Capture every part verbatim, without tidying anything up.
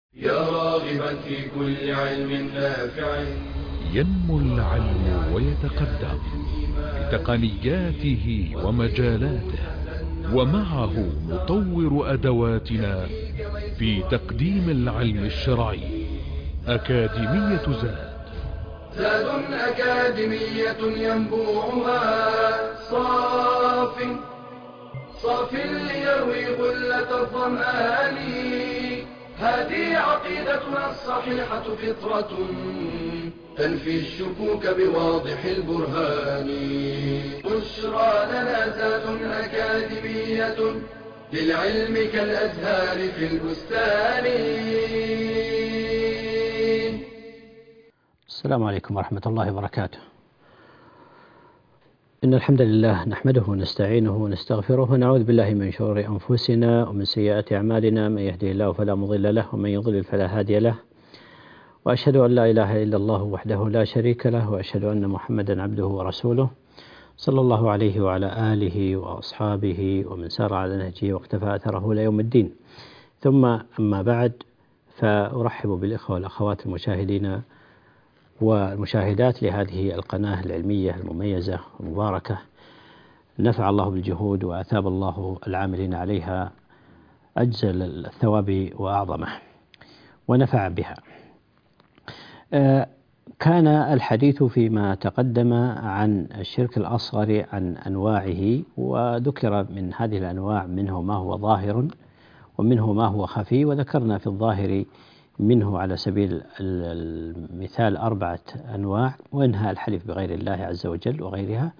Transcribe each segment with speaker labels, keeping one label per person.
Speaker 1: يا راغبا في كل علم نافع.
Speaker 2: ينمو العلم ويتقدم بتقنياته ومجالاته، ومعه نطور أدواتنا في تقديم العلم الشرعي. أكاديمية زاد
Speaker 1: زاد أكاديمية ينبوعها صاف صاف ليروي غلة الظمآن. هذه عقيدتنا الصحيحة فطرة تنفي الشكوك بواضح البرهان. بشرى لنا زاد أكاديمية للعلم كالأزهار في البستان.
Speaker 3: السلام عليكم ورحمة الله وبركاته. إن الحمد لله نحمده ونستعينه ونستغفره ونعوذ بالله من شرور أنفسنا ومن سيئات أعمالنا، من يهده الله فلا مضل له ومن يضلل فلا هادي له، وأشهد أن لا إله إلا الله وحده لا شريك له، وأشهد أن محمدا عبده ورسوله صلى الله عليه وعلى آله وأصحابه ومن سار على نهجه واقتفى أثره إلى يوم الدين. ثم أما بعد، فأرحب بالإخوة والأخوات المشاهدين والمشاهدات لهذه القناة العلمية المميزة المباركة، نفع الله بالجهود وأثاب الله العاملين عليها أجزل الثواب وأعظمه ونفع بها. كان الحديث فيما تقدم عن الشرك الأصغر، عن أنواعه، وذكر من هذه الأنواع منه ما هو ظاهر ومنه ما هو خفي، وذكرنا في الظاهر منه على سبيل المثال أربعة أنواع، وإنها الحلف بغير الله عز وجل وغيرها،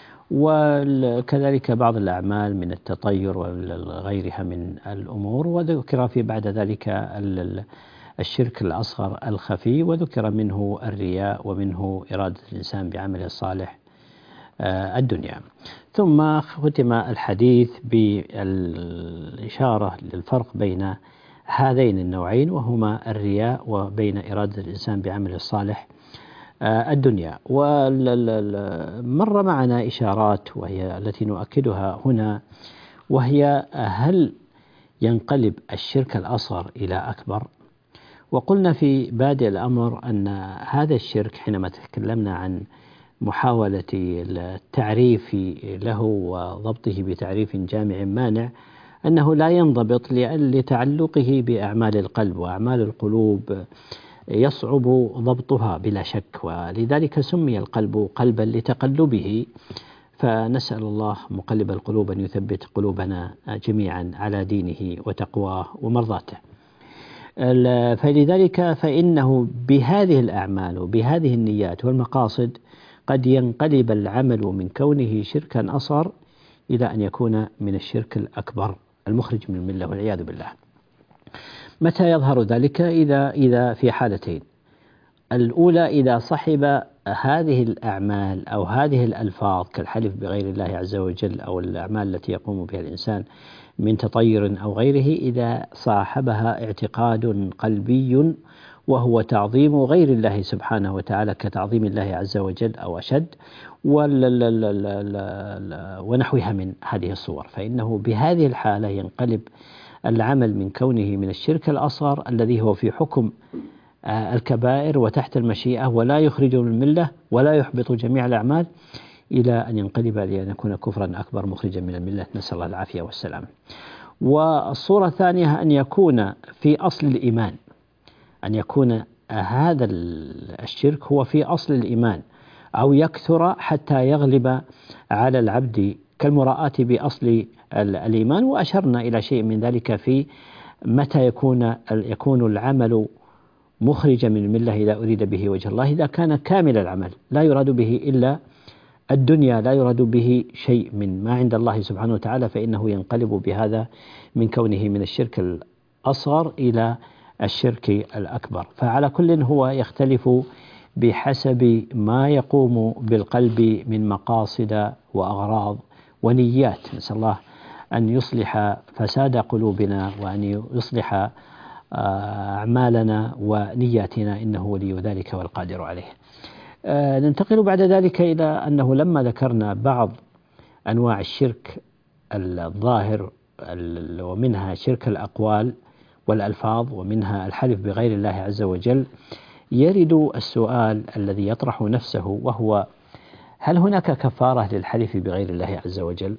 Speaker 3: وكذلك بعض الأعمال من التطير وغيرها من الأمور، وذكر في بعد ذلك الشرك الأصغر الخفي، وذكر منه الرياء ومنه إرادة الإنسان بعمله الصالح الدنيا. ثم ختم الحديث بالإشارة للفرق بين هذين النوعين، وهما الرياء وبين إرادة الإنسان بعمله الصالح الدنيا. ومر معنا إشارات وهي التي نؤكدها هنا، وهي هل ينقلب الشرك الأصغر إلى أكبر؟ وقلنا في بادئ الأمر أن هذا الشرك حينما تكلمنا عن محاولة التعريف له وضبطه بتعريف جامع مانع، أنه لا ينضبط لتعلقه بأعمال القلب، وأعمال القلوب يصعب ضبطها بلا شك، ولذلك سمي القلب قلبا لتقلبه. فنسأل الله مقلب القلوب أن يثبت قلوبنا جميعا على دينه وتقواه ومرضاته. فلذلك فإنه بهذه الأعمال وبهذه النيات والمقاصد قد ينقلب العمل من كونه شركا أصغر إلى أن يكون من الشرك الأكبر المخرج من الملة والعياذ بالله. متى يظهر ذلك؟ إذا إذا في حالتين: الأولى إذا صحب هذه الأعمال أو هذه الألفاظ كالحلف بغير الله عز وجل أو الأعمال التي يقوم بها الإنسان من تطير أو غيره، إذا صاحبها اعتقاد قلبي وهو تعظيم غير الله سبحانه وتعالى كتعظيم الله عز وجل أو أشد ونحوها من هذه الصور، فإنه بهذه الحالة ينقلب العمل من كونه من الشرك الأصغر الذي هو في حكم الكبائر وتحت المشيئة ولا يخرج من الملة ولا يحبط جميع الأعمال، إلى أن ينقلب لأن يكون كفرا أكبر مخرجا من الملة، نسأل الله العافية والسلام. والصورة الثانية أن يكون في أصل الإيمان، أن يكون هذا الشرك هو في أصل الإيمان أو يكثر حتى يغلب على العبد كالمراءة بأصل الإيمان. وأشرنا إلى شيء من ذلك في متى يكون يكون العمل مخرجا من الملة إذا أريد به وجه الله، إذا كان كامل العمل لا يراد به إلا الدنيا، لا يراد به شيء من ما عند الله سبحانه وتعالى، فإنه ينقلب بهذا من كونه من الشرك الأصغر إلى الشرك الأكبر. فعلى كل هو يختلف بحسب ما يقوم بالقلب من مقاصد وأغراض ونيات. نسأل الله أن يصلح فساد قلوبنا وأن يصلح أعمالنا ونياتنا، إنه ولي ذلك والقادر عليه. ننتقل بعد ذلك إلى أنه لما ذكرنا بعض أنواع الشرك الظاهر ومنها شرك الأقوال والألفاظ ومنها الحلف بغير الله عز وجل، يرد السؤال الذي يطرح نفسه، وهو: هل هناك كفارة للحلف بغير الله عز وجل؟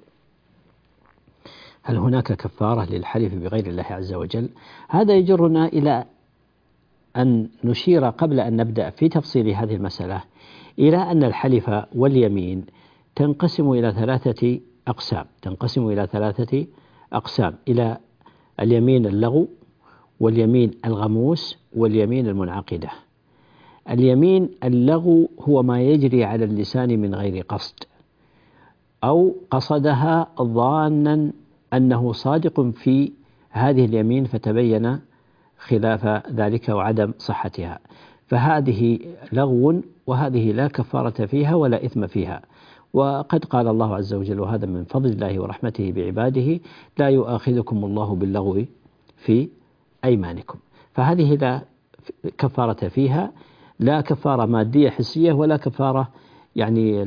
Speaker 3: هل هناك كفارة للحلف بغير الله عز وجل؟ هذا يجرنا إلى أن نشير قبل أن نبدأ في تفصيل هذه المسألة إلى أن الحلف واليمين تنقسم إلى ثلاثة أقسام تنقسم إلى ثلاثة أقسام إلى اليمين اللغو، واليمين الغموس، واليمين المنعقدة. اليمين اللغو هو ما يجري على اللسان من غير قصد، أو قصدها ظانا أنه صادق في هذه اليمين فتبين خلاف ذلك وعدم صحتها، فهذه لغو، وهذه لا كفارة فيها ولا إثم فيها. وقد قال الله عز وجل: وهذا من فضل الله ورحمته بعباده، لا يؤاخذكم الله باللغو في أيمانكم. فهذه لا كفارة فيها، لا كفارة مادية حسية ولا كفارة يعني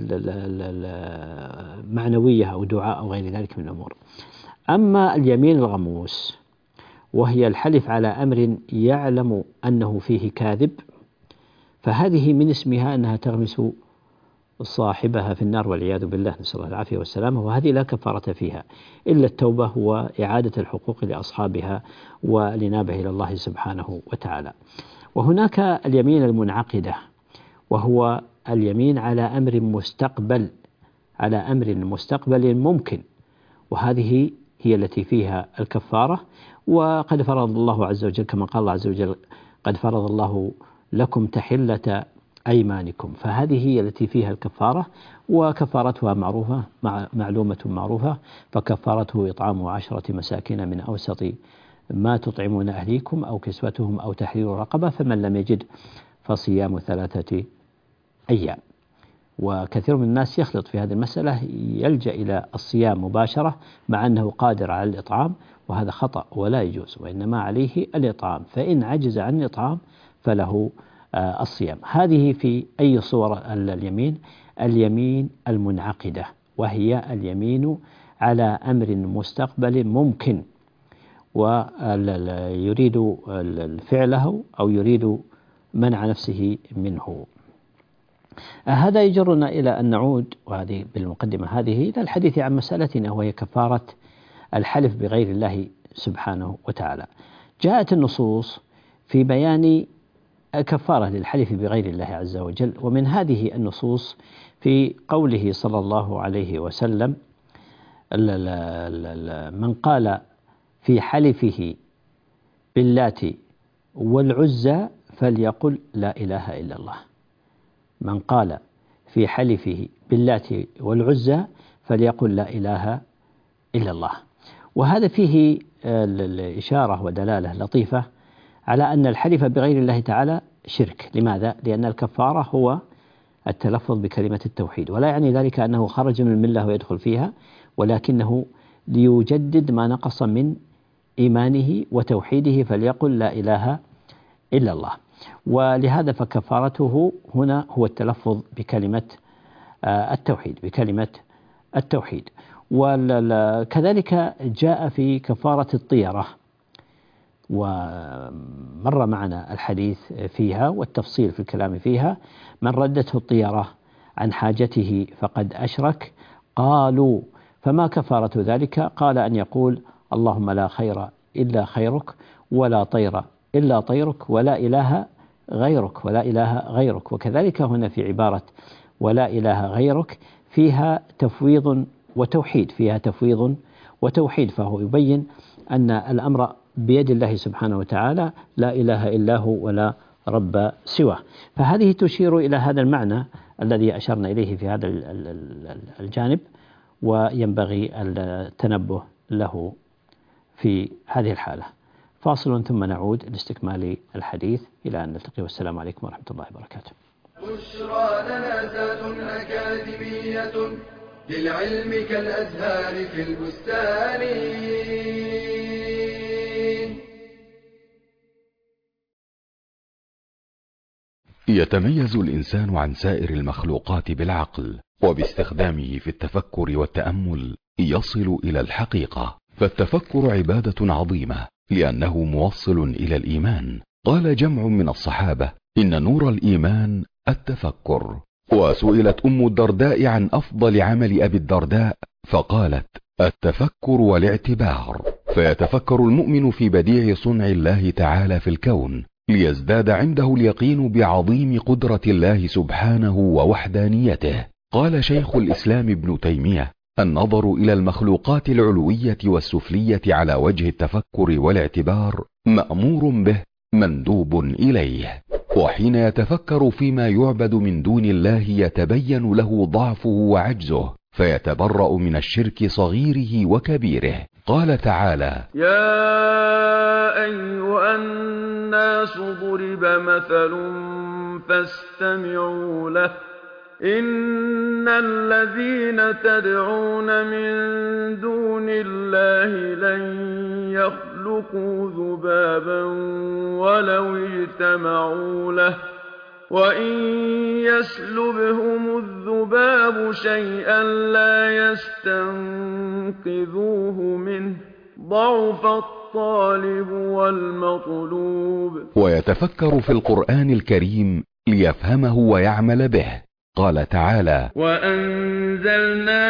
Speaker 3: معنوية أو دعاء أو غير ذلك من الأمور. أما اليمين الغموس، وهي الحلف على أمر يعلم أنه فيه كاذب، فهذه من اسمها أنها تغمس صاحبها في النار والعياذ بالله، نسأل الله العافية والسلامة. وهذه لا كفارة فيها إلا التوبة وإعادة الحقوق لأصحابها والإنابة إلى الله سبحانه وتعالى. وهناك اليمين المنعقدة، وهو اليمين على أمر مستقبل على أمر مستقبل ممكن، وهذه هي التي فيها الكفارة. وقد فرض الله عز وجل كما قال الله عز وجل: قد فرض الله لكم تحلة أيمانكم، فهذه هي التي فيها الكفارة، وكفارتها معروفة معلومة معروفة، فكفارته إطعام عشرة مساكين من أوسط ما تطعمون أهليكم أو كسوتهم أو تحرير رقبة، فمن لم يجد فصيام ثلاثة أيام. وكثير من الناس يخلط في هذه المسألة، يلجأ إلى الصيام مباشرة مع أنه قادر على الإطعام، وهذا خطأ ولا يجوز، وإنما عليه الإطعام، فإن عجز عن الإطعام فله الصيام. هذه في أي صور اليمين؟ اليمين المنعقدة، وهي اليمين على أمر مستقبل ممكن، ويريد فعله أو يريد منع نفسه منه. هذا يجرنا إلى أن نعود، وهذه بالمقدمة هذه، إلى الحديث عن مسألتنا، وهي كفارة الحلف بغير الله سبحانه وتعالى. جاءت النصوص في بيان كفارة للحلف بغير الله عز وجل، ومن هذه النصوص في قوله صلى الله عليه وسلم: من قال في حلفه باللات والعزى فليقل لا إله إلا الله. من قال في حلفه باللات والعزى فليقل لا إله إلا الله. وهذا فيه الإشارة ودلالة لطيفة على أن الحلف بغير الله تعالى شرك. لماذا؟ لأن الكفارة هو التلفظ بكلمة التوحيد، ولا يعني ذلك أنه خرج من الملة ويدخل فيها، ولكنه ليجدد ما نقص من إيمانه وتوحيده، فليقل لا إله إلا الله. ولهذا فكفارته هنا هو التلفظ بكلمة التوحيد بكلمة التوحيد. وكذلك جاء في كفارة الطيرة، ومر معنا الحديث فيها والتفصيل في الكلام فيها: من ردته الطيرة عن حاجته فقد أشرك. قالوا: فما كفارة ذلك؟ قال: أن يقول: اللهم لا خير إلا خيرك، ولا طير إلا طيرك، ولا إله غيرك ولا إله غيرك. وكذلك هنا في عبارة ولا إله غيرك فيها تفويض وتوحيد فيها تفويض وتوحيد فهو يبين أن الأمر بيد الله سبحانه وتعالى، لا إله إلا هو ولا رب سواه. فهذه تشير إلى هذا المعنى الذي أشرنا إليه في هذا الجانب، وينبغي التنبه له في هذه الحالة. فاصل ثم نعود لاستكمال الحديث إلى أن نلتقي، والسلام عليكم ورحمة الله وبركاته.
Speaker 1: بشرى لنا ذات أكاديمية للعلم كالأزهار في البستان.
Speaker 4: يتميز الإنسان عن سائر المخلوقات بالعقل، وباستخدامه في التفكر والتأمل يصل إلى الحقيقة. فالتفكر عبادة عظيمة لأنه موصل إلى الإيمان. قال جمع من الصحابة: إن نور الإيمان التفكر. وسئلت أم الدرداء عن أفضل عمل أبي الدرداء فقالت: التفكر والاعتبار. فيتفكر المؤمن في بديع صنع الله تعالى في الكون ليزداد عنده اليقين بعظيم قدرة الله سبحانه ووحدانيته. قال شيخ الإسلام ابن تيمية: النظر إلى المخلوقات العلوية والسفلية على وجه التفكر والاعتبار مأمور به مندوب إليه. وحين يتفكر فيما يعبد من دون الله يتبين له ضعفه وعجزه فيتبرأ من الشرك صغيره وكبيره. قال تعالى:
Speaker 1: يا أيها الناس ضرب مثل فاستمعوا له إن الذين تدعون من دون الله لن يخلقوا ذبابا ولو اجتمعوا له وإن يسلبهم الذباب شيئا لا يستنقذوه منه ضعف الطالب والمطلوب.
Speaker 4: ويتفكر في القرآن الكريم ليفهمه ويعمل به. قال تعالى:
Speaker 1: وأنزلنا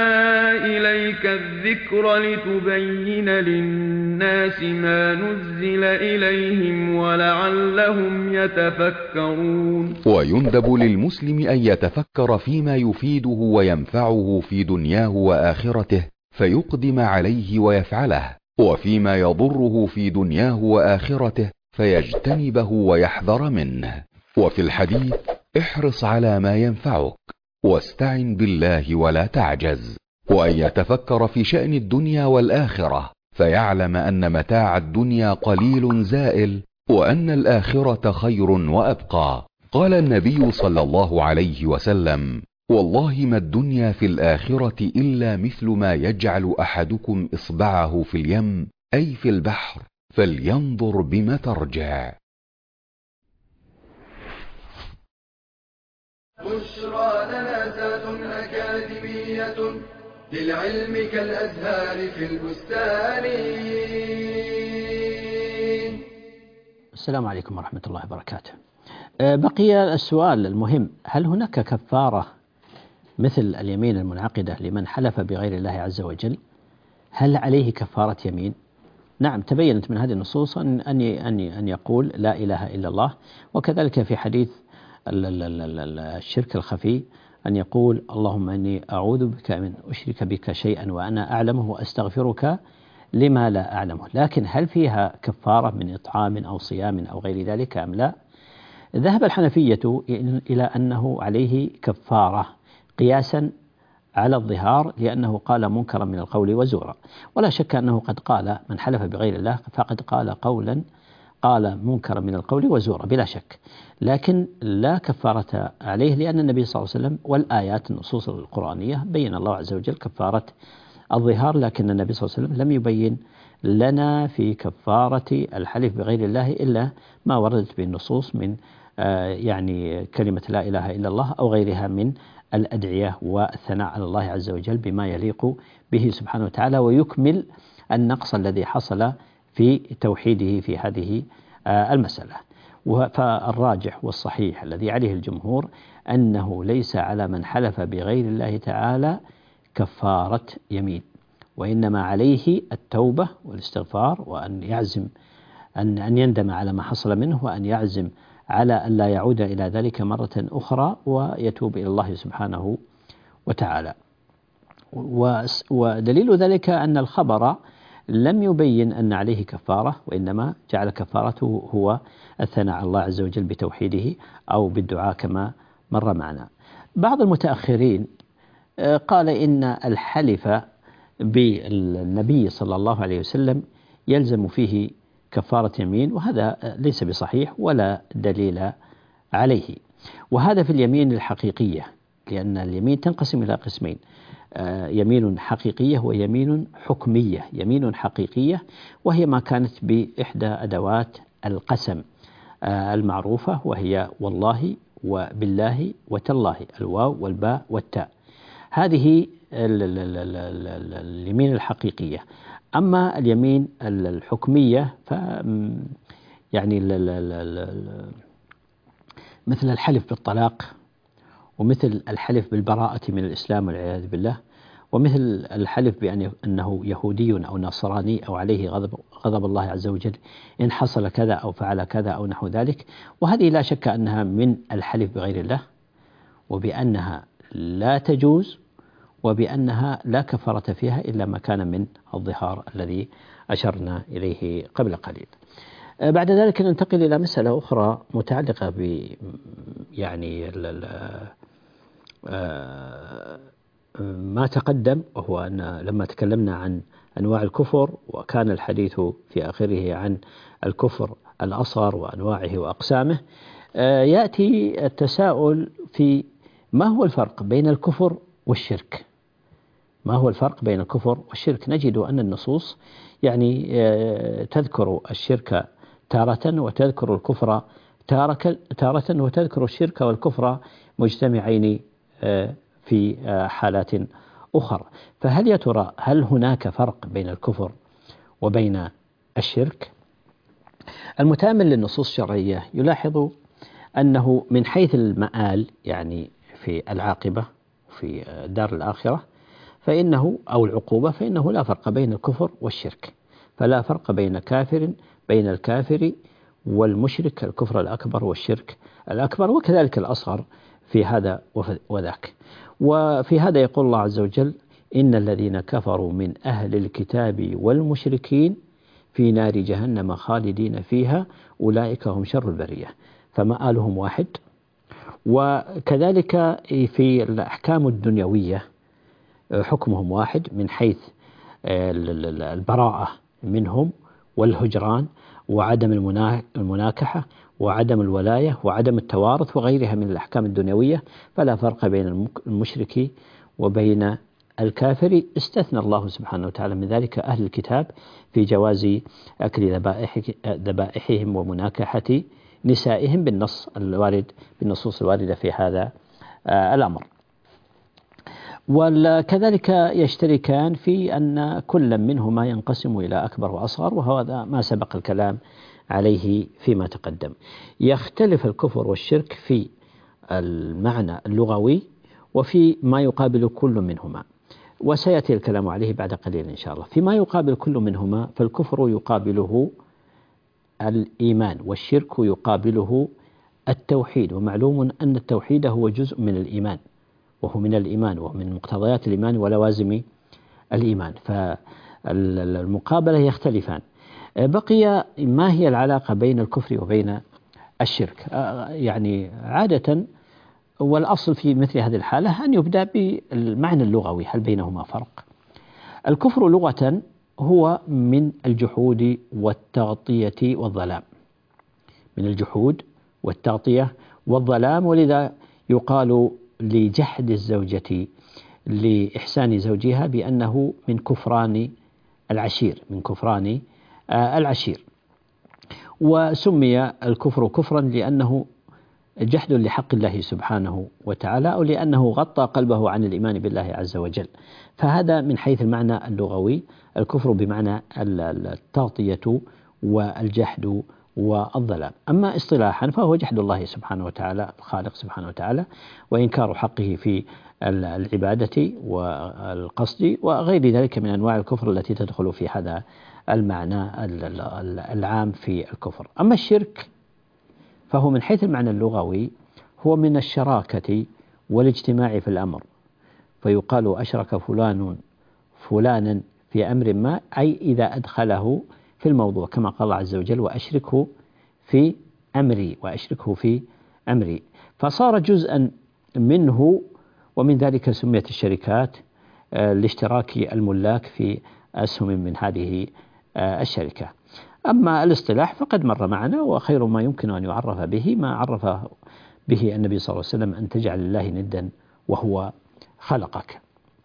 Speaker 1: إليك الذكر لتبين للناس ما نزل إليهم ولعلهم يتفكرون.
Speaker 4: ويندب للمسلم أن يتفكر فيما يفيده وينفعه في دنياه وآخرته فيقدم عليه ويفعله، وفيما يضره في دنياه وآخرته فيجتنبه ويحذر منه. وفي الحديث: احرص على ما ينفعك واستعن بالله ولا تعجز. وأن يتفكر في شأن الدنيا والآخرة فيعلم أن متاع الدنيا قليل زائل وأن الآخرة خير وأبقى. قال النبي صلى الله عليه وسلم: والله ما الدنيا في الآخرة إلا مثل ما يجعل أحدكم إصبعه في اليم أي في البحر فلينظر بما ترجع.
Speaker 1: بشرى لنا ذات أكاديمية للعلم كالأزهار في البستان.
Speaker 3: السلام عليكم ورحمة الله وبركاته. بقي السؤال المهم: هل هناك كفارة مثل اليمين المنعقدة لمن حلف بغير الله عز وجل؟ هل عليه كفارة يمين؟ نعم، تبينت من هذه النصوص أن أن أن يقول لا إله إلا الله، وكذلك في حديث الشرك الخفي أن يقول اللهم إني أعوذ بك من أشرك بك شيئا وأنا أعلمه وأستغفرك لما لا أعلمه. لكن هل فيها كفارة من إطعام أو صيام أو غير ذلك أم لا؟ ذهب الحنفية إلى أنه عليه كفارة قياسا على الظهار، لأنه قال منكرا من القول وزورا. ولا شك أنه قد قال من حلف بغير الله فقد قال قولا قال منكرا من القول وزورا بلا شك، لكن لا كفارة عليه، لأن النبي صلى الله عليه وسلم والآيات النصوص القرآنية بين الله عز وجل كفارة الظهار، لكن النبي صلى الله عليه وسلم لم يبين لنا في كفارة الحلف بغير الله إلا ما وردت به النصوص من يعني كلمة لا إله إلا الله أو غيرها من الأدعية والثناء على الله عز وجل بما يليق به سبحانه وتعالى ويكمل النقص الذي حصل في توحيده في هذه المسألة. فالراجح والصحيح الذي عليه الجمهور أنه ليس على من حلف بغير الله تعالى كفارة يمين، وإنما عليه التوبة والاستغفار، وأن يعزم أن أن يندم على ما حصل منه، وأن يعزم على أن لا يعود إلى ذلك مرة أخرى ويتوب إلى الله سبحانه وتعالى. ودليل ذلك أن الخبر لم يبين أن عليه كفارة، وإنما جعل كفارته هو الثناء على الله عز وجل بتوحيده أو بالدعاء كما مر معنا. بعض المتأخرين قال إن الحلف بالنبي صلى الله عليه وسلم يلزم فيه كفارة يمين، وهذا ليس بصحيح ولا دليل عليه. وهذا في اليمين الحقيقية، لأن اليمين تنقسم إلى قسمين: يمين حقيقية ويمين حكمية. يمين حقيقية وهي ما كانت بإحدى أدوات القسم المعروفة، وهي والله وبالله وتالله، الواو والباء والتاء. هذه اليمين الحقيقية. أما اليمين الحكمية ف يعني ال ال ال ال مثل الحلف بالطلاق، ومثل الحلف بالبراءة من الإسلام والعياذ بالله، ومثل الحلف بأن أنه يهودي أو نصراني أو عليه غضب غضب الله عز وجل إن حصل كذا أو فعل كذا أو نحو ذلك. وهذه لا شك أنها من الحلف بغير الله، وبأنها لا تجوز، وبأنها لا كفارة فيها إلا ما كان من الظهار الذي أشرنا إليه قبل قليل. بعد ذلك ننتقل إلى مسألة أخرى متعلقة ب يعني ما تقدم، وهو أن لما تكلمنا عن أنواع الكفر وكان الحديث في آخره عن الكفر الأصغر وأنواعه وأقسامه، يأتي التساؤل في ما هو الفرق بين الكفر والشرك. ما هو الفرق بين الكفر والشرك؟ نجد أن النصوص يعني تذكر الشرك تارة وتذكر الكفر تارة وتذكر الشرك والكفر مجتمعين في حالات أخرى. فهل يا ترى هل هناك فرق بين الكفر وبين الشرك؟ المتأمل للنصوص الشرعية يلاحظ أنه من حيث المآل يعني في العاقبة في دار الآخرة فإنه أو العقوبة فإنه لا فرق بين الكفر والشرك، فلا فرق بين كافر بين الكافر والمشرك الكفر الأكبر والشرك الأكبر، وكذلك الأصغر في هذا وذاك. وفي هذا يقول الله عز وجل: إن الذين كفروا من أهل الكتاب والمشركين في نار جهنم خالدين فيها أولئك هم شر البرية. فمآلهم واحد. وكذلك في الأحكام الدنيوية حكمهم واحد من حيث البراءة منهم والهجران وعدم المناكحة وعدم الولاية وعدم التوارث وغيرها من الأحكام الدنيوية، فلا فرق بين المشرك وبين الكافر. استثنى الله سبحانه وتعالى من ذلك أهل الكتاب في جواز أكل ذبائحهم ومناكحة نسائهم بالنص الوارد بالنصوص الواردة في هذا الأمر. وكذلك يشتركان في أن كل منهما ينقسم إلى أكبر وأصغر، وهذا ما سبق الكلام عليه فيما تقدم. يختلف الكفر والشرك في المعنى اللغوي وفي ما يقابل كل منهما، وسيأتي الكلام عليه بعد قليل إن شاء الله. فيما يقابل كل منهما فالكفر يقابله الإيمان والشرك يقابله التوحيد، ومعلوم أن التوحيد هو جزء من الإيمان وهو من الإيمان ومن مقتضيات الإيمان ولوازم الإيمان، فالمقابلة يختلفان. بقي ما هي العلاقة بين الكفر وبين الشرك؟ يعني عادة والأصل في مثل هذه الحالة أن يبدأ بالمعنى اللغوي، هل بينهما فرق؟ الكفر لغة هو من الجحود والتغطية والظلام، من الجحود والتغطية والظلام، ولذا يقال لجحد الزوجة لإحسان زوجها بأنه من كفران العشير، من كفران العشير. وسمي الكفر كفرا لأنه جحد لحق الله سبحانه وتعالى، أو لأنه غطى قلبه عن الإيمان بالله عز وجل. فهذا من حيث المعنى اللغوي الكفر بمعنى التغطية والجحد والظلام. أما اصطلاحا فهو جحد الله سبحانه وتعالى الخالق سبحانه وتعالى، وإنكار حقه في العبادة والقصد وغير ذلك من أنواع الكفر التي تدخل في هذا المعنى العام في الكفر. أما الشرك فهو من حيث المعنى اللغوي هو من الشراكة والاجتماع في الأمر، فيقال أشرك فلان فلانا في أمر ما، أي إذا أدخله في الموضوع، كما قال الله عز وجل: وأشركه في أمري وأشركه في أمري، فصار جزءا منه. ومن ذلك سميت الشركات لاشتراك الملاك في أسهم من هذه الشركة. أما الاصطلاح فقد مر معنا، وخير ما يمكن أن يعرف به ما عرف به النبي صلى الله عليه وسلم: أن تجعل الله ندا وهو خلقك.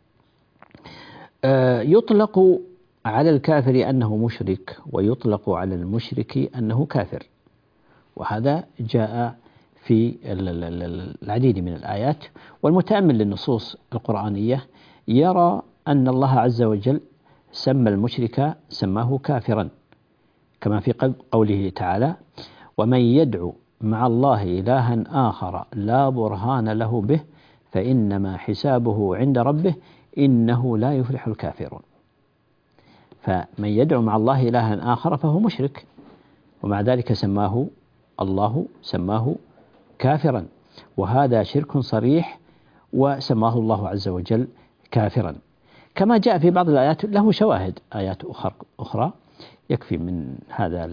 Speaker 3: يطلق على الكافر أنه مشرك، ويطلق على المشرك أنه كافر، وهذا جاء في العديد من الآيات. والمتأمل للنصوص القرآنية يرى أن الله عز وجل سمى المشرك سماه كافرا، كما في قوله تعالى: ومن يدعو مع الله إلها آخر لا برهان له به فإنما حسابه عند ربه إنه لا يفلح الكافرون. فمن يدعو مع الله إلها آخر فهو مشرك، ومع ذلك سماه الله سماه كافرا، وهذا شرك صريح، وسماه الله عز وجل كافرا. كما جاء في بعض الآيات له شواهد، آيات أخرى يكفي من هذا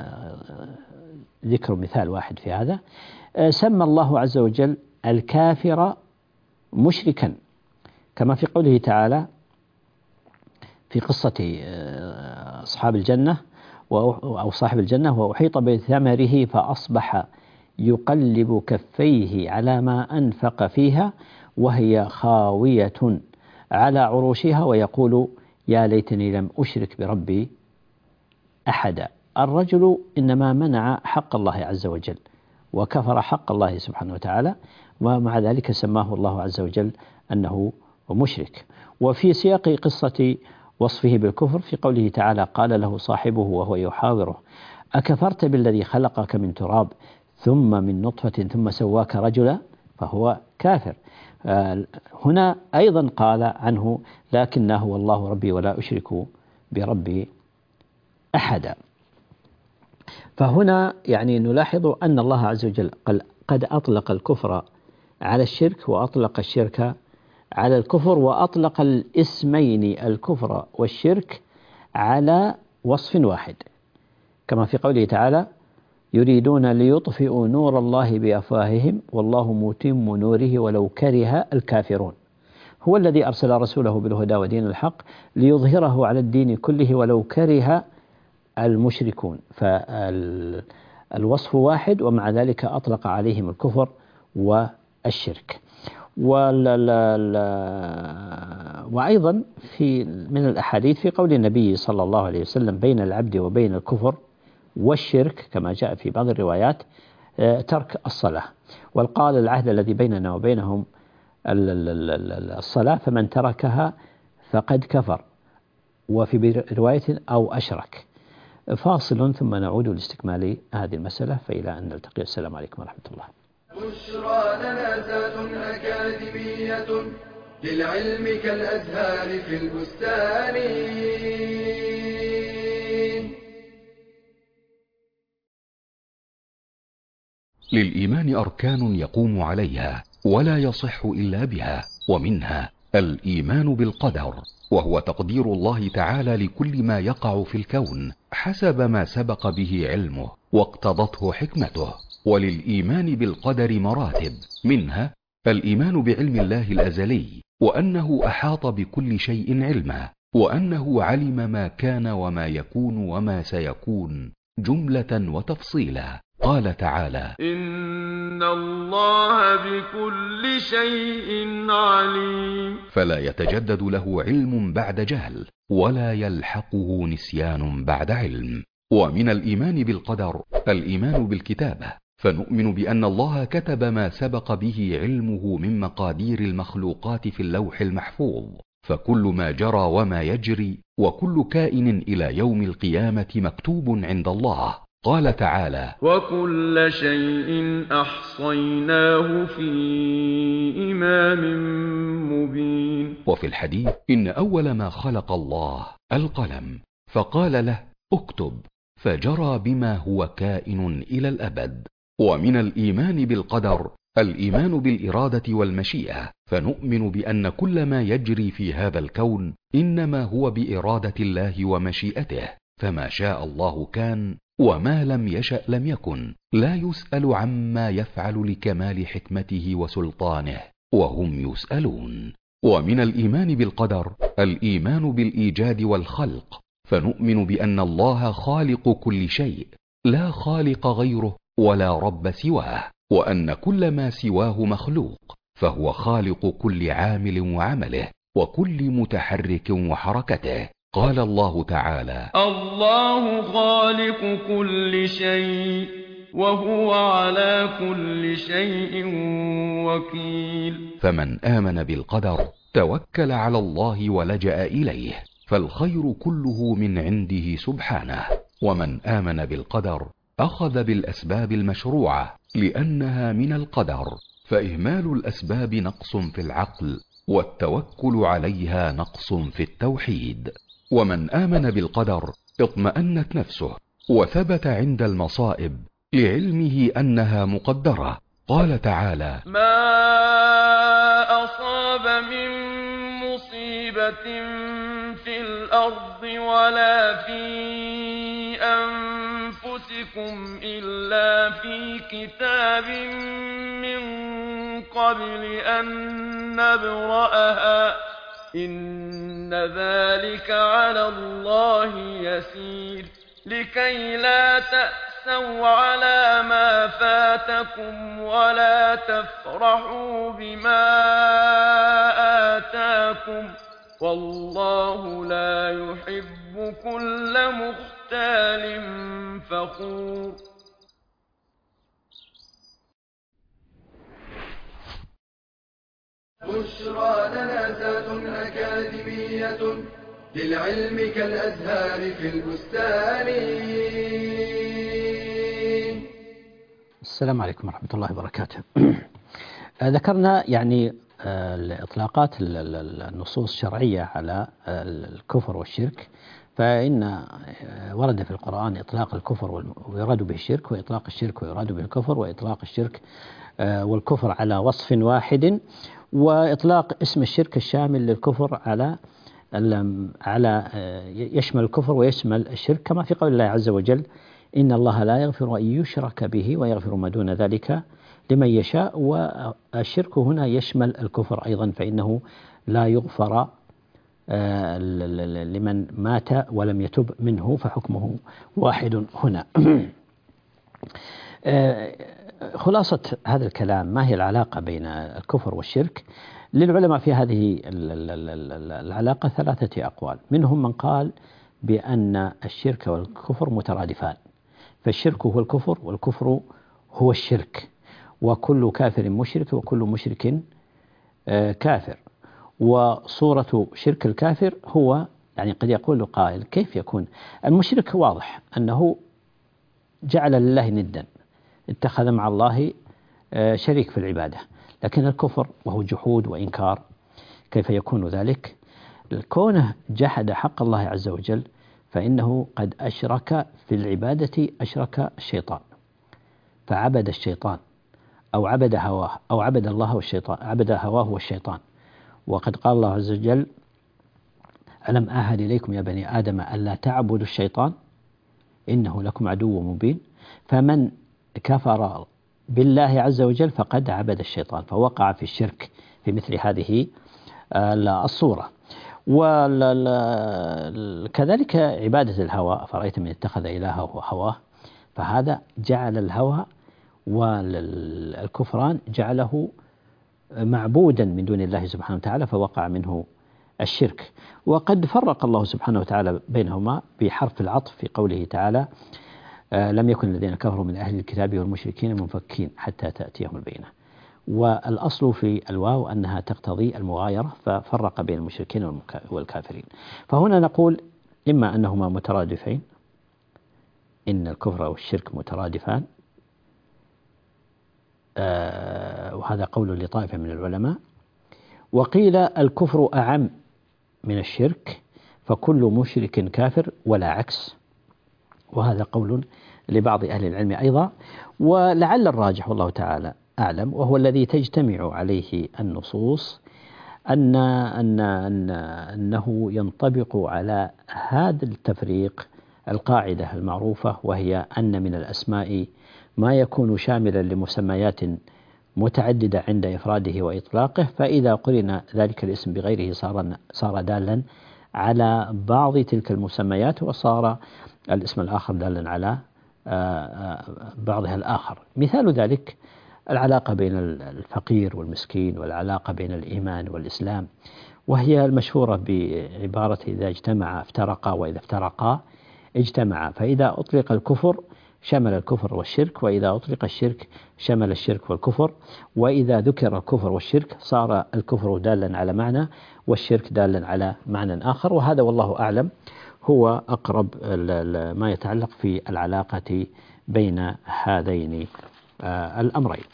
Speaker 3: ذكر مثال واحد في هذا. سمى الله عز وجل الكافر مشركا، كما في قوله تعالى في قصة أصحاب الجنة أو صاحب الجنة: وأحيط بثمره فأصبح يقلب كفيه على ما أنفق فيها وهي خاوية على عروشها ويقول يا ليتني لم أشرك بربي أحدا. الرجل إنما منع حق الله عز وجل وكفر حق الله سبحانه وتعالى، ومع ذلك سماه الله عز وجل أنه مشرك. وفي سياق قصة وصفه بالكفر في قوله تعالى: قال له صاحبه وهو يحاوره: أكفرت بالذي خلقك من تراب ثم من نطفة ثم سواك رجلا؟ فهو كافر. هنا أيضا قال عنه: لكنه والله ربي ولا أشرك بربي أحدا. فهنا يعني نلاحظ أن الله عز وجل قد أطلق الكفر على الشرك، وأطلق الشرك على الكفر، وأطلق الاسمين الكفر والشرك على وصف واحد، كما في قوله تعالى: يريدون ليطفئوا نور الله بأفواههم والله متم نوره ولو كره الكافرون. هو الذي أرسل رسوله بالهدى ودين الحق ليظهره على الدين كله ولو كره المشركون. فالوصف واحد، ومع ذلك أطلق عليهم الكفر والشرك. وأيضا في من الأحاديث في قول النبي صلى الله عليه وسلم: بين العبد وبين الكفر والشرك، كما جاء في بعض الروايات، ترك الصلاة، والقال: العهد الذي بيننا وبينهم الصلاة فمن تركها فقد كفر، وفي رواية أو أشرك. فاصل ثم نعود لاستكمال هذه المسألة، فإلى أن نلتقي. السلام عليكم ورحمة الله.
Speaker 1: بشرى لنا ذات أكاديمية للعلم كالأزهار في البستان.
Speaker 4: للإيمان أركان يقوم عليها ولا يصح إلا بها، ومنها الإيمان بالقدر، وهو تقدير الله تعالى لكل ما يقع في الكون حسب ما سبق به علمه واقتضته حكمته. وللإيمان بالقدر مراتب، منها الإيمان بعلم الله الأزلي، وأنه أحاط بكل شيء علما، وأنه علم ما كان وما يكون وما سيكون جملة وتفصيلا. قال تعالى:
Speaker 5: إن الله بكل شيء عليم.
Speaker 4: فلا يتجدد له علم بعد جهل، ولا يلحقه نسيان بعد علم. ومن الإيمان بالقدر الإيمان بالكتابة، فنؤمن بأن الله كتب ما سبق به علمه من مقادير المخلوقات في اللوح المحفوظ، فكل ما جرى وما يجري وكل كائن إلى يوم القيامة مكتوب عند الله. قال تعالى:
Speaker 5: وكل شيء أحصيناه في إمام مبين.
Speaker 4: وفي الحديث: إن أول ما خلق الله القلم، فقال له اكتب، فجرى بما هو كائن إلى الأبد. ومن الإيمان بالقدر الإيمان بالإرادة والمشيئة، فنؤمن بأن كل ما يجري في هذا الكون إنما هو بإرادة الله ومشيئته، فما شاء الله كان، وما لم يشأ لم يكن. لا يسأل عما يفعل لكمال حكمته وسلطانه، وهم يسألون. ومن الإيمان بالقدر الإيمان بالإيجاد والخلق، فنؤمن بأن الله خالق كل شيء، لا خالق غيره ولا رب سواه، وأن كل ما سواه مخلوق، فهو خالق كل عامل وعمله وكل متحرك وحركته. قال الله تعالى:
Speaker 5: الله خالق كل شيء وهو على كل شيء وكيل.
Speaker 4: فمن آمن بالقدر توكل على الله ولجأ إليه، فالخير كله من عنده سبحانه. ومن آمن بالقدر أخذ بالأسباب المشروعة لأنها من القدر، فإهمال الأسباب نقص في العقل، والتوكل عليها نقص في التوحيد. ومن آمن بالقدر اطمأنت نفسه وثبت عند المصائب لعلمه أنها مقدرة. قال تعالى:
Speaker 5: ما أصاب من مصيبة في الأرض ولا في أنفسكم إلا في كتاب من قبل أن نبرأها إن ذلك على الله يسير. لكي لا تأسوا على ما فاتكم ولا تفرحوا بما آتاكم والله لا يحب كل مختال فخور.
Speaker 1: بشرى لنا ذات أكاديمية للعلم كالأزهار في البستان.
Speaker 3: السلام عليكم ورحمة الله وبركاته. ذكرنا يعني الإطلاقات النصوص الشرعية على الكفر والشرك، فإن ورد في القرآن إطلاق الكفر ويراد به الشرك، وإطلاق الشرك ويراد به الكفر، وإطلاق الشرك والكفر على وصف واحد، وإطلاق اسم الشرك الشامل للكفر على على يشمل الكفر ويشمل الشرك، كما في قول الله عز وجل: إن الله لا يغفر أن يشرك به ويغفر ما دون ذلك لمن يشاء. والشرك هنا يشمل الكفر أيضا، فإنه لا يغفر لمن مات ولم يتب منه، فحكمه واحد هنا. خلاصة هذا الكلام: ما هي العلاقة بين الكفر والشرك؟ للعلماء في هذه العلاقة ثلاثة أقوال. منهم من قال بأن الشرك والكفر مترادفان، فالشرك هو الكفر والكفر هو الشرك، وكل كافر مشرك وكل مشرك كافر. وصورة شرك الكافر هو، يعني قد يقول قائل: كيف يكون المشرك؟ واضح أنه جعل لله ندا، اتخذ مع الله شريك في العبادة. لكن الكفر وهو جحود وإنكار، كيف يكون ذلك؟ كونه جحد حق الله عز وجل، فإنه قد أشرك في العبادة، أشرك الشيطان فعبد الشيطان، أو عبد هواه، أو عبد الله والشيطان، عبد هواه والشيطان. وقد قال الله عز وجل: ألم أعهد إليكم يا بني آدم ألا تعبدوا الشيطان إنه لكم عدو مبين. فمن كفر بالله عز وجل فقد عبد الشيطان، فوقع في الشرك في مثل هذه الصورة. وكذلك عبادة الهوى: أفرأيت من اتخذ إلهه هواه، فهذا جعل الهوى والكفران جعله معبودا من دون الله سبحانه وتعالى، فوقع منه الشرك. وقد فرق الله سبحانه وتعالى بينهما بحرف العطف في قوله تعالى: لم يكن الذين كفروا من أهل الكتاب والمشركين منفكين حتى تأتيهم البينة. والأصل في الواو أنها تقتضي المغايرة، ففرق بين المشركين والكافرين. فهنا نقول: إما أنهما مترادفين، إن الكفر والشرك مترادفان، آه وهذا قول لطائفة من العلماء. وقيل الكفر أعم من الشرك، فكل مشرك كافر ولا عكس، وهذا قول لبعض أهل العلم أيضا. ولعل الراجح والله تعالى أعلم، وهو الذي تجتمع عليه النصوص، أن أن أن أنه ينطبق على هذا التفريق القاعدة المعروفة، وهي أن من الأسماء ما يكون شاملا لمسميات متعددة عند إفراده وإطلاقه، فإذا قرن ذلك الاسم بغيره صار صار دالا على بعض تلك المسميات، وصار الاسم الآخر دالا على بعضها الآخر. مثال ذلك العلاقة بين الفقير والمسكين، والعلاقة بين الإيمان والإسلام، وهي المشهورة بعبارة: إذا اجتمع افترقا وإذا افترقا اجتمعا. فإذا أطلق الكفر شمل الكفر والشرك، وإذا أطلق الشرك شمل الشرك والكفر، وإذا ذكر الكفر والشرك صار الكفر دالا على معنى والشرك دالا على معنى آخر. وهذا والله أعلم هو أقرب ما يتعلق في العلاقة بين هذين الأمرين.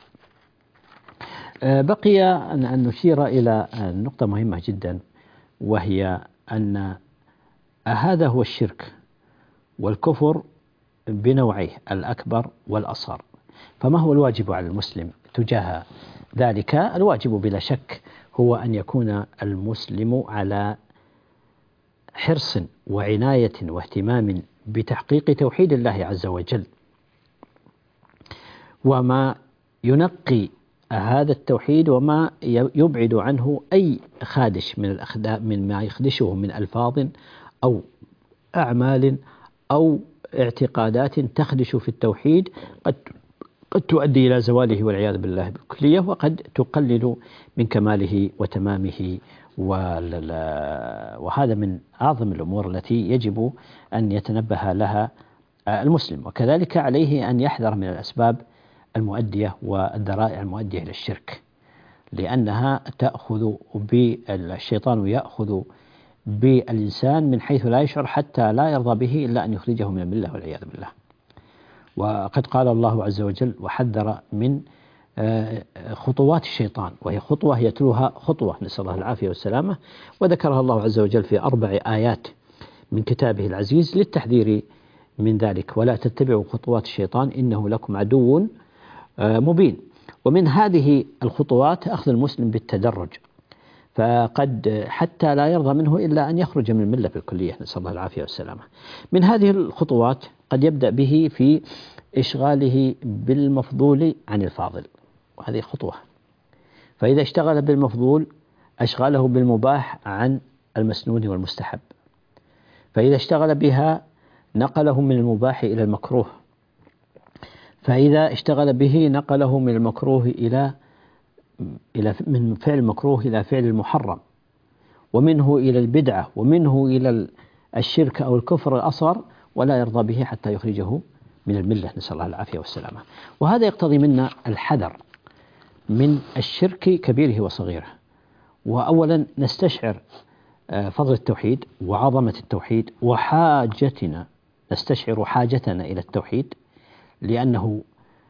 Speaker 3: بقي أن نشير إلى نقطة مهمة جدا، وهي أن هذا هو الشرك والكفر بنوعيه الأكبر والأصغر. فما هو الواجب على المسلم تجاه ذلك؟ الواجب بلا شك هو أن يكون المسلم على حرص وعناية واهتمام بتحقيق توحيد الله عز وجل، وما ينقي هذا التوحيد وما يبعد عنه أي خادش من الأخداع من ما يخدشه من ألفاظ أو أعمال أو اعتقادات تخدش في التوحيد، قد قد تؤدي إلى زواله والعياذ بالله بالكلية، وقد تقلل من كماله وتمامه. وهذا من أعظم الأمور التي يجب أن يتنبه لها المسلم. وكذلك عليه أن يحذر من الأسباب المؤدية والذرائع المؤدية إلى الشرك، لأنها تأخذ بالشيطان يأخذ بالإنسان من حيث لا يشعر حتى لا يرضى به إلا أن يخرجه من الملة والعياذ بالله. وقد قال الله عز وجل وحذر من خطوات الشيطان، وهي خطوة يتلوها خطوة، نسأل الله العافية والسلامة، وذكرها الله عز وجل في أربع آيات من كتابه العزيز للتحذير من ذلك. ولا تتبعوا خطوات الشيطان إنه لكم عدو مبين. ومن هذه الخطوات أخذ المسلم بالتدرج، فقد حتى لا يرضى منه إلا أن يخرج من الملة بالكلية، نسأل الله العافية والسلامة. من هذه الخطوات قد يبدأ به في إشغاله بالمفضول عن الفاضل، وهذه خطوة. فإذا اشتغل بالمفضول أشغله بالمباح عن المسنون والمستحب، فإذا اشتغل بها نقله من المباح إلى المكروه، فإذا اشتغل به نقله من المكروه إلى إلى من فعل المكروه إلى فعل المحرم، ومنه إلى البدعة، ومنه إلى الشرك أو الكفر الأصغر، ولا يرضى به حتى يخرجه من الملة، نسأل الله العافية والسلامة. وهذا يقتضي منا الحذر من الشرك كبيره وصغيره. وأولا نستشعر فضل التوحيد وعظمة التوحيد وحاجتنا، نستشعر حاجتنا إلى التوحيد، لأنه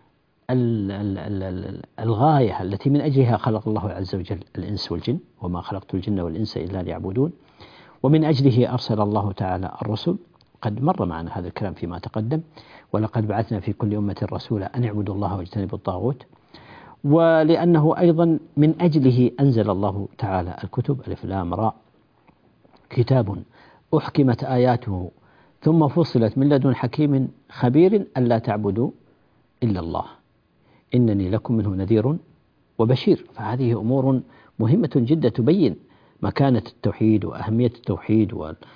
Speaker 3: الغاية التي من أجلها خلق الله عز وجل الإنس والجن، وما خلقت الجن والإنس إلا ليعبدون، ومن أجله أرسل الله تعالى الرسل. قد مر معنا هذا الكلام فيما تقدم، ولقد بعثنا في كل أمة رسولا أن اعبدوا الله واجتنبوا الطاغوت. ولأنه أيضا من أجله أنزل الله تعالى الكتب، ألف لام راء، كتاب أحكمت آياته ثم فصلت من لدن حكيم خبير ألا تعبدوا إلا الله إنني لكم منه نذير وبشير. فهذه أمور مهمة جدا تبين مكانة التوحيد وأهمية التوحيد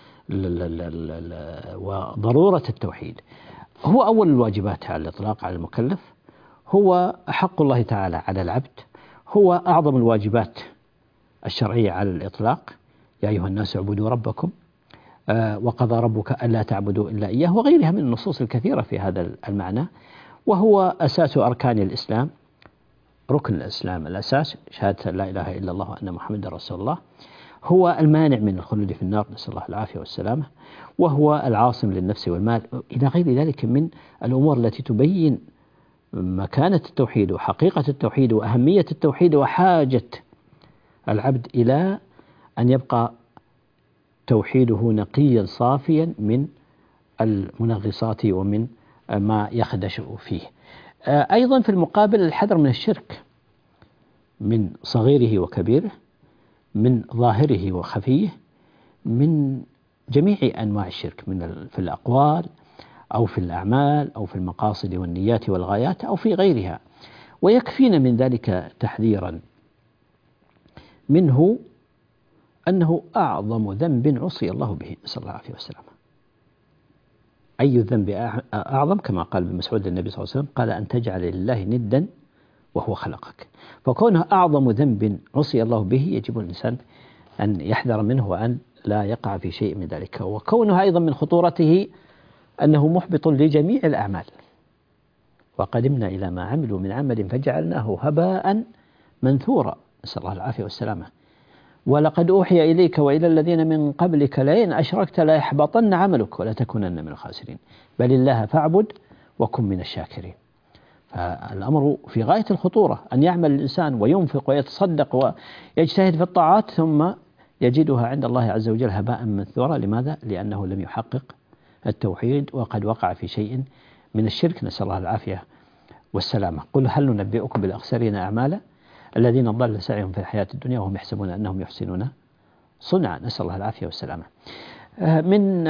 Speaker 3: وضرورة التوحيد. هو أول الواجبات على الإطلاق على المكلف، هو حق الله تعالى على العبد، هو أعظم الواجبات الشرعية على الإطلاق. يا أيها الناس اعبدوا ربكم وقضى ربك ألا تعبدوا إلا إياه، وغيرها من النصوص الكثيرة في هذا المعنى. وهو أساس أركان الإسلام، ركن الإسلام الأساس شهادة لا إله إلا الله وأن محمد رسول الله. هو المانع من الخلود في النار، نسأل الله العافية والسلامة. وهو العاصم للنفس والمال، إلى غير ذلك من الأمور التي تبين مكانة التوحيد وحقيقة التوحيد وأهمية التوحيد وحاجة العبد إلى أن يبقى توحيده نقيا صافيا من المنغصات ومن ما يخدش فيه. أيضا في المقابل الحذر من الشرك، من صغيره وكبيره، من ظاهره وخفيه، من جميع أنواع الشرك، من في الأقوال أو في الأعمال أو في المقاصد والنيات والغايات أو في غيرها. ويكفينا من ذلك تحذيرا منه أنه أعظم ذنب عصي الله به، نسأل الله العافية والسلامة. أي الذنب أعظم؟ كما قال ابن مسعود للنبي صلى الله عليه وسلم، قال أن تجعل لله ندا وهو خلقك. فكونه أعظم ذنب عصي الله به يجب الإنسان أن يحذر منه وأن لا يقع في شيء من ذلك. وكونه أيضا من خطورته أنه محبط لجميع الأعمال، وقدمنا إلى ما عملوا من عمل فجعلناه هباء منثورا، نسأل الله العافية والسلامة. ولقد أوحي إليك وإلى الذين من قبلك لئن أشركت ليحبطن عملك ولا تكونن من الخاسرين بل الله فاعبد وكن من الشاكرين. فالأمر في غاية الخطورة أن يعمل الإنسان وينفق ويتصدق ويجتهد في الطاعات ثم يجدها عند الله عز وجل هباء منثورا. لماذا؟ لأنه لم يحقق التوحيد وقد وقع في شيء من الشرك، نسأل الله العافية والسلامة. قل هل ننبئكم بالأخسرين أعمالا الذين ضل سعيهم في الحياة الدنيا وهم يحسبون أنهم يحسنون صنعا، نسأل الله العافية والسلامة. من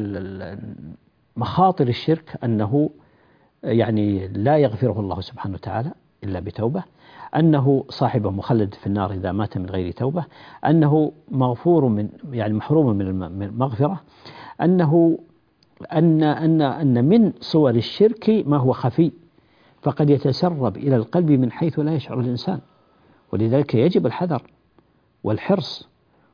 Speaker 3: مخاطر الشرك أنه يعني لا يغفره الله سبحانه وتعالى إلا بتوبة، أنه صاحبه مخلد في النار إذا مات من غير توبة، أنه مغفور من يعني محروم من المغفرة، أنه أن أن أن من صور الشرك ما هو خفي فقد يتسرب إلى القلب من حيث لا يشعر الإنسان، ولذلك يجب الحذر والحرص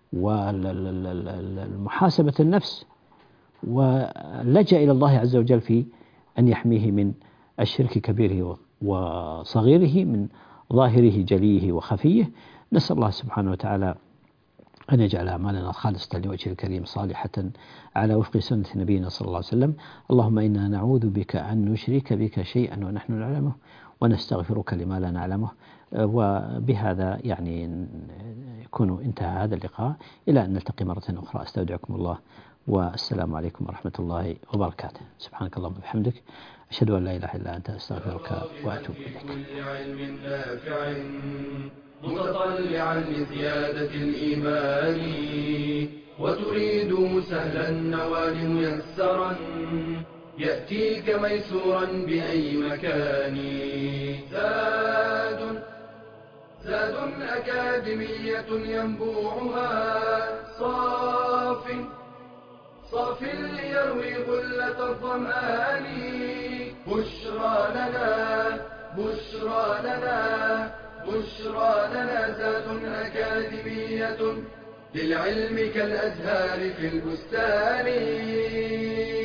Speaker 3: والمحاسبة النفس ولجأ إلى الله عز وجل في أن يحميه من الشرك كبيره وصغيره، من ظاهره جليه وخفيه. نسأل الله سبحانه وتعالى أن يجعل أعمالنا خالصة لوجهه الكريم صالحة على وفق سنة نبينا صلى الله عليه وسلم. اللهم إنا نعوذ بك أن نشرك بك شيئا ونحن نعلمه ونستغفرك لما لا نعلمه. وبهذا يعني يكون انتهى هذا اللقاء، إلى أن نلتقي مرة أخرى. أستودعكم الله والسلام عليكم ورحمة الله وبركاته. سبحانك اللهم وبحمدك، أشهد أن لا إله إلا أنت، أستغفرك وأتوب إليك.
Speaker 1: متطلعا لزيادة الإيمان وتريد سهلا النوال ميسرا يأتيك ميسورا بأي مكان. زاد زاد أكاديمية ينبوعها صاف صاف ليروي غلة الظمآن. بشرى لنا بشرى لنا بشرى لنا زاد أكاديمية للعلم كالأزهار في البستان.